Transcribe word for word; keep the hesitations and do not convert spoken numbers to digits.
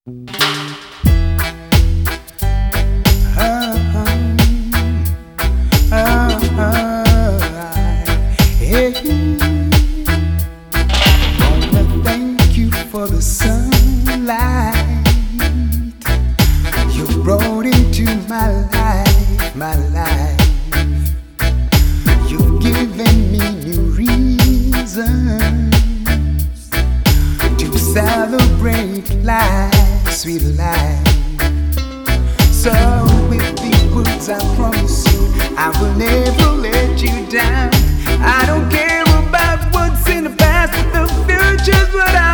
Wanna thank you for the sunlight you brought into my life, my life. You've given me new reasons to celebrate life, sweet life. So with these words I promise you, I will never let you down. I don't care about what's in the past, the future's what I